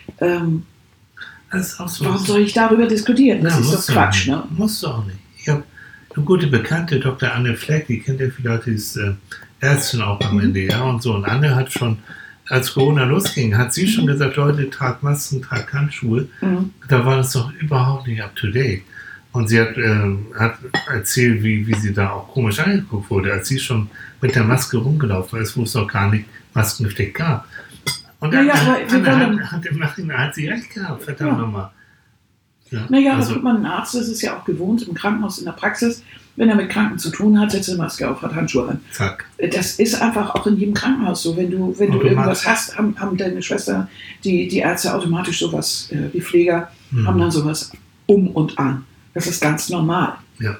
Das ist auch so. Warum soll ich darüber diskutieren? Das ist doch Quatsch. Ne? Musst du auch nicht. Ich habe eine gute Bekannte, Dr. Anne Fleck, die kennt ja vielleicht, die ist Ärztin auch beim NDR und so. Und Anne hat schon, als Corona losging, hat sie schon gesagt, Leute, tragt Masken, tragt Handschuhe. Da war das doch überhaupt nicht up to date. Und sie hat erzählt, wie sie da auch komisch angeguckt wurde, als sie schon mit der Maske rumgelaufen ist, wo es noch gar nicht Maskenpflicht gab. Und Anne hat im Nachhinein hat sie recht gehabt, verdammt nochmal. Aber guck mal, ein Arzt ist es ja auch gewohnt, im Krankenhaus, in der Praxis, wenn er mit Kranken zu tun hat, setzt er Maske auf, hat Handschuhe an. Zack. Das ist einfach auch in jedem Krankenhaus so. Wenn du irgendwas hast, haben deine Schwester, die Ärzte automatisch sowas, die Pfleger haben dann sowas um und an. Das ist ganz normal.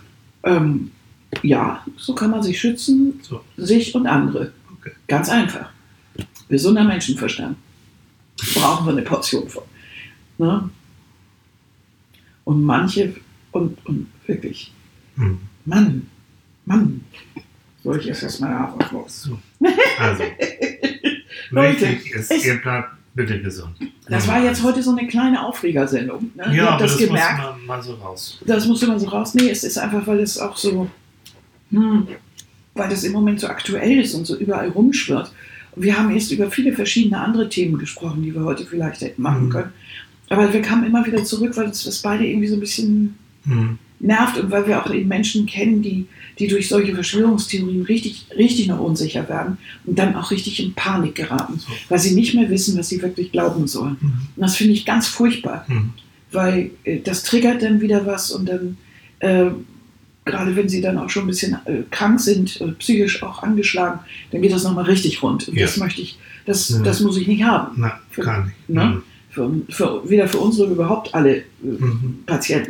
Ja, so kann man sich schützen, sich und andere. Okay. Ganz einfach. Gesunder Menschenverstand. Brauchen wir eine Portion von. Ne? Und manche, und wirklich, Mann, soll ich erst mal raus? So. Also, wichtig ist, ihr bleibt bitte gesund. Das war jetzt heute so eine kleine Aufregersendung. Ne? Ja, aber das gemerkt. Muss man mal so raus. Das musste man so raus. Nee, es ist einfach, weil es auch so, weil das im Moment so aktuell ist und so überall rumschwirrt. Und wir haben erst über viele verschiedene andere Themen gesprochen, die wir heute vielleicht hätten machen können. Aber wir kamen immer wieder zurück, weil uns das beide irgendwie so ein bisschen nervt und weil wir auch eben Menschen kennen, die durch solche Verschwörungstheorien richtig noch unsicher werden und dann auch richtig in Panik geraten, weil sie nicht mehr wissen, was sie wirklich glauben sollen. Und das finde ich ganz furchtbar, weil das triggert dann wieder was und dann, gerade wenn sie dann auch schon ein bisschen krank sind, psychisch auch angeschlagen, dann geht das nochmal richtig rund. Und das möchte ich, das muss ich nicht haben. Na, gar nicht. Ne? weder für unsere überhaupt alle Patienten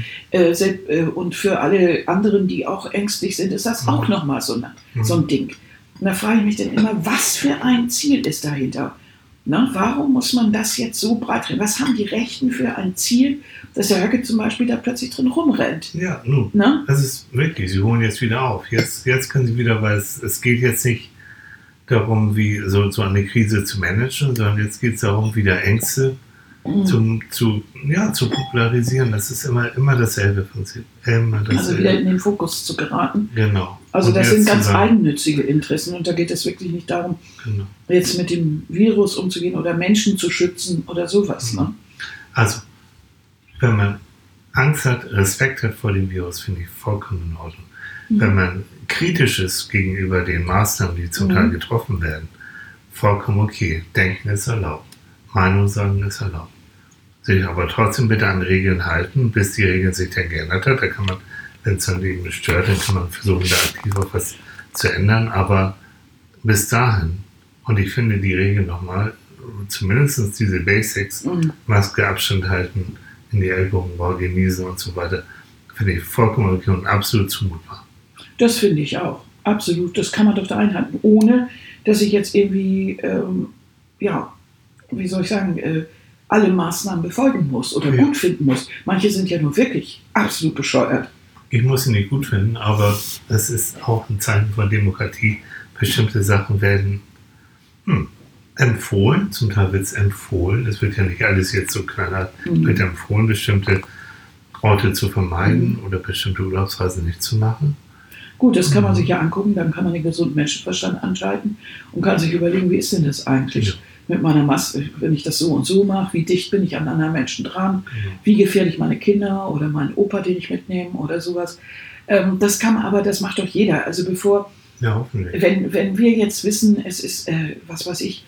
und für alle anderen, die auch ängstlich sind, ist das auch nochmal so ein Ding. Und da frage ich mich dann immer, was für ein Ziel ist dahinter? Na, warum muss man das jetzt so breit reden? Was haben die Rechten für ein Ziel, dass der Höcke zum Beispiel da plötzlich drin rumrennt? Ja, nun, das ist wirklich, sie holen jetzt wieder auf. Jetzt können sie wieder, weil es geht jetzt nicht darum, wie so eine Krise zu managen, sondern jetzt geht es darum, wieder Ängste zu popularisieren. Das ist immer dasselbe Prinzip. Also wieder in den Fokus zu geraten. Genau. Also das sind ganz eigennützige Interessen und da geht es wirklich nicht darum, jetzt mit dem Virus umzugehen oder Menschen zu schützen oder sowas. Ne? Also, wenn man Angst hat, Respekt hat vor dem Virus, finde ich vollkommen in Ordnung. Wenn man kritisch ist gegenüber den Maßnahmen, die zum Teil getroffen werden, vollkommen okay. Denken ist erlaubt. Meinung sagen ist erlaubt. Sich aber trotzdem bitte an Regeln halten, bis die Regeln sich dann geändert hat. Da kann man, wenn es dann eben stört, dann kann man versuchen, da aktiv auf was zu ändern. Aber bis dahin, und ich finde die Regeln nochmal, zumindest diese Basics, Maske, Abstand halten, in die Ellbogenbau genießen und so weiter, finde ich vollkommen okay und absolut zumutbar. Das finde ich auch. Absolut. Das kann man doch da einhalten, ohne dass ich jetzt irgendwie, wie soll ich sagen, alle Maßnahmen befolgen muss oder gut finden muss. Manche sind ja nur wirklich absolut bescheuert. Ich muss sie nicht gut finden, aber das ist auch ein Zeichen von Demokratie. Bestimmte Sachen werden empfohlen, zum Teil wird es empfohlen. Es wird ja nicht alles jetzt so knallhart, wird empfohlen, bestimmte Orte zu vermeiden oder bestimmte Urlaubsreisen nicht zu machen. Gut, das kann man sich ja angucken, dann kann man den gesunden Menschenverstand anschalten und kann sich überlegen, wie ist denn das eigentlich mit meiner Maske, wenn ich das so und so mache, wie dicht bin ich an anderen Menschen dran, wie gefährde ich meine Kinder oder meinen Opa, den ich mitnehme oder sowas. Das kann man, aber das macht doch jeder. Also bevor, wenn wir jetzt wissen, es ist, was weiß ich,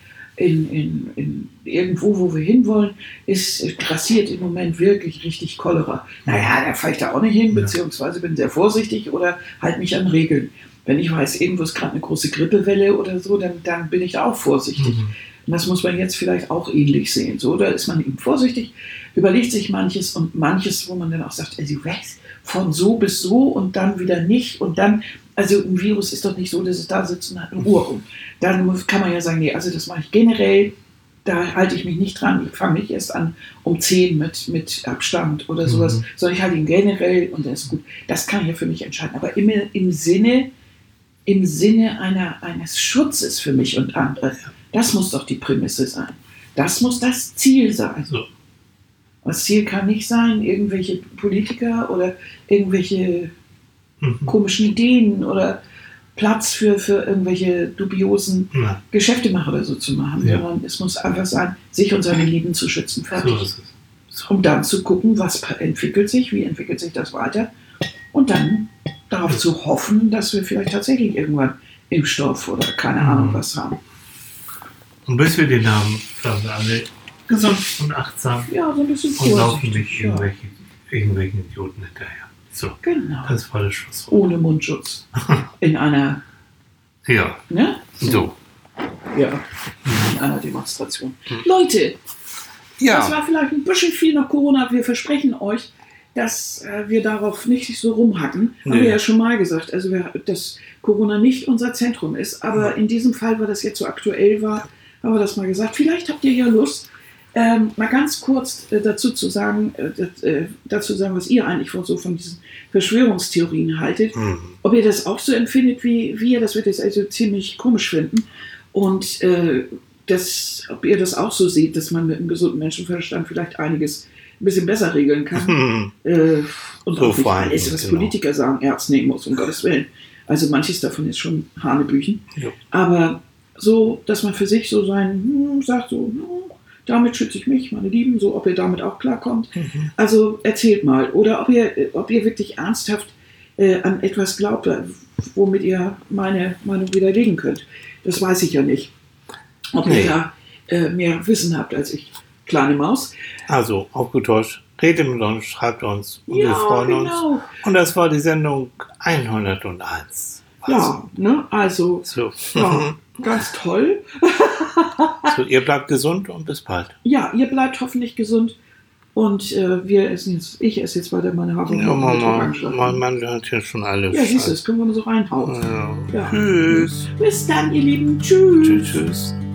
in irgendwo, wo wir hinwollen, grassiert im Moment wirklich richtig Cholera. Naja, da fahre ich da auch nicht hin, beziehungsweise bin sehr vorsichtig oder halte mich an Regeln. Wenn ich weiß, irgendwo ist gerade eine große Grippewelle oder so, dann bin ich da auch vorsichtig. Und das muss man jetzt vielleicht auch ähnlich sehen. So, da ist man eben vorsichtig, überlegt sich manches und manches, wo man dann auch sagt, also von so bis so und dann wieder nicht und dann, also ein Virus ist doch nicht so, dass es da sitzt und hat eine Uhr um. Dann kann man ja sagen, nee, also das mache ich generell, da halte ich mich nicht dran, ich fange nicht erst an um 10 mit Abstand oder sowas, sondern ich halte ihn generell und das ist gut. Das kann ich ja für mich entscheiden, aber immer im Sinne eines Schutzes für mich und andere. Das muss doch die Prämisse sein. Das muss das Ziel sein. So. Das Ziel kann nicht sein, irgendwelche Politiker oder irgendwelche komischen Ideen oder Platz für irgendwelche dubiosen Geschäftemacher oder so zu machen, sondern es muss einfach sein, sich und seine Lieben zu schützen. Fertig. So ist es. So. Um dann zu gucken, was entwickelt sich, wie entwickelt sich das weiter und dann darauf zu hoffen, dass wir vielleicht tatsächlich irgendwann Impfstoff oder keine Ahnung was haben. Und bis wir den haben, bleiben wir alle gesund und achtsam so ein bisschen und laufen nicht irgendwelchen Idioten hinterher. So, genau. Das war das Schlusswort. Ohne Mundschutz. In einer... Ne? So. Ja, in einer Demonstration. Leute, das war vielleicht ein bisschen viel nach Corona. Wir versprechen euch, dass wir darauf nicht so rumhacken. Haben wir ja schon mal gesagt. Also, dass Corona nicht unser Zentrum ist. Aber in diesem Fall, weil das jetzt so aktuell war, haben wir das mal gesagt. Vielleicht habt ihr ja Lust, mal ganz kurz dazu zu sagen, was ihr eigentlich von diesen Verschwörungstheorien haltet. Ob ihr das auch so empfindet wie wir, das wird jetzt also ziemlich komisch finden. Und ob ihr das auch so seht, dass man mit einem gesunden Menschenverstand vielleicht einiges ein bisschen besser regeln kann. Und so auch nicht alles, was Politiker sagen, ernst nehmen muss, um Gottes Willen. Also manches davon ist schon Hanebüchen. Ja. Aber so, dass man für sich so sagt, damit schütze ich mich, meine Lieben, so, ob ihr damit auch klarkommt. Also erzählt mal. Oder ob ihr wirklich ernsthaft an etwas glaubt, womit ihr meine Meinung widerlegen könnt. Das weiß ich ja nicht. Ob ihr da mehr Wissen habt als ich. Kleine Maus. Also, aufgetauscht, redet mit uns, schreibt uns und wir freuen uns. Und das war die Sendung 101. Also, ganz toll. So, ihr bleibt gesund und bis bald. Ja, ihr bleibt hoffentlich gesund. Und ich esse jetzt weiter meine Haferflocken. Ja, Mama, mein Mann hat ja schon alles. Ja, siehst du, das können wir nur so reinhauen. Ja. Tschüss. Bis dann, ihr Lieben. Tschüss. Tschüss.